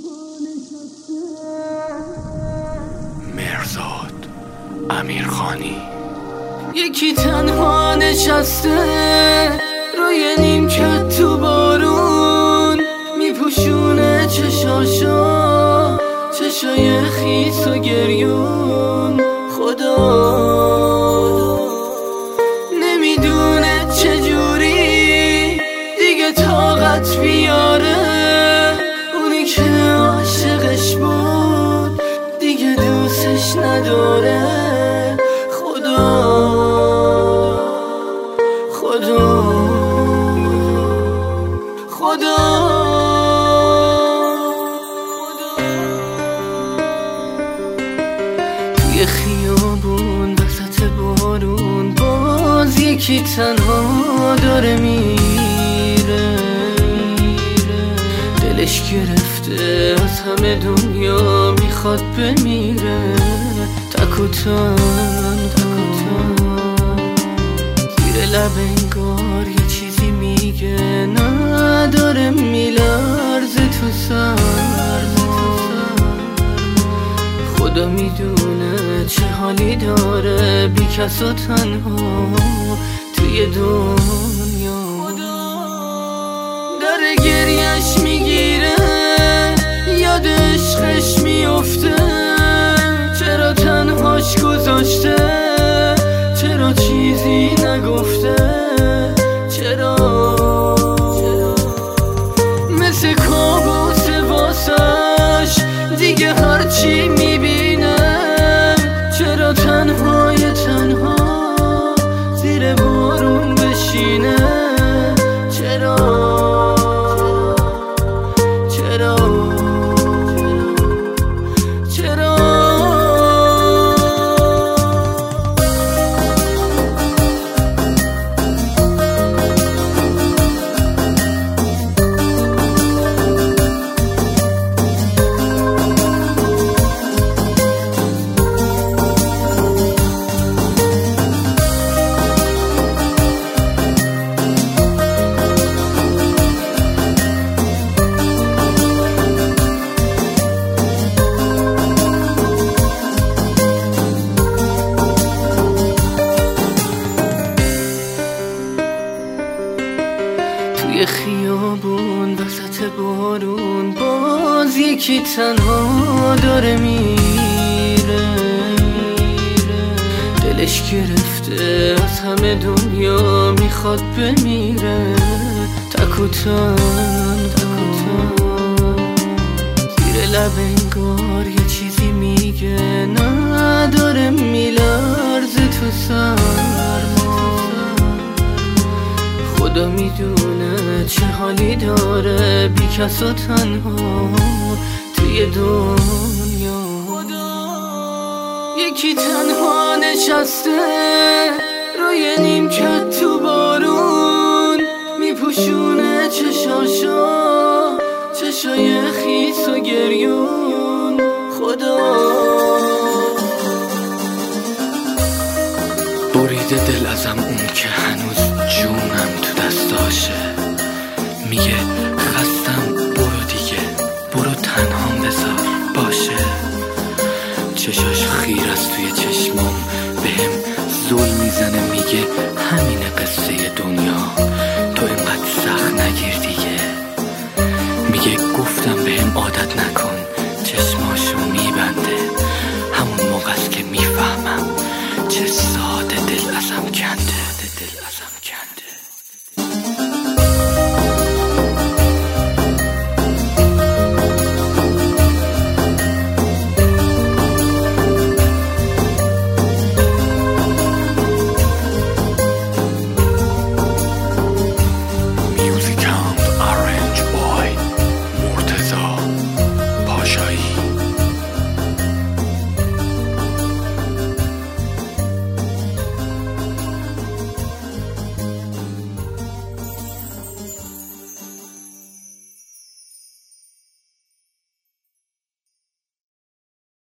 مرزاد امیرخانی. یکی تنها نشسته روی نیمکت تو بارون، میپوشونه چشاشو، چشای خیس و گریون. خدا نمیدونه چجوری دیگه طاقت بیاره، اونی که عاشقش بود دیگه دوستش نداره. توی خیابون وسط بارون باز یکی تنها داره میره، دلش گرفته از همه دنیا میخواد بمیره. تک و زیر لب انگار یه چیزی میگه، نداره میلرزه تو سرما. خدا میدونه چه حالی داره بی کس و تنها توی دنیا. داره گریش میگیره، یاد عشقش میفته، چرا تنهاش گذاشته، چرا چیزی نگفته، چرا مثل کابوس واسش دیگه هرچی میبینه. چرا تنها زیر بارون بشینه، چرا توی خیابون وسط بارون باز یکی تنها داره میره، دلش گرفته از همه دنیا میخواد بمیره. تک و زیر لب انگار یه چیزی میگه، نداره میلرزه تو سرما. خدا میدونه چه حالی داره بی کس و تنها توی دنیا. یکی تنها نشسته روی نیمکت تو بارون، میپوشونه چشاشو، چشای خیس و گریون. خدا بریده دل ازم اون که هنوز جونم تو دستاشه، میگه خستم برو دیگه، برو تنهام بذار باشه. چشاش خیر است توی چشمام، بهم زل میزنه، میگه همینه قصه دنیا، تو اینقدر سخت نگیر دیگه. میگه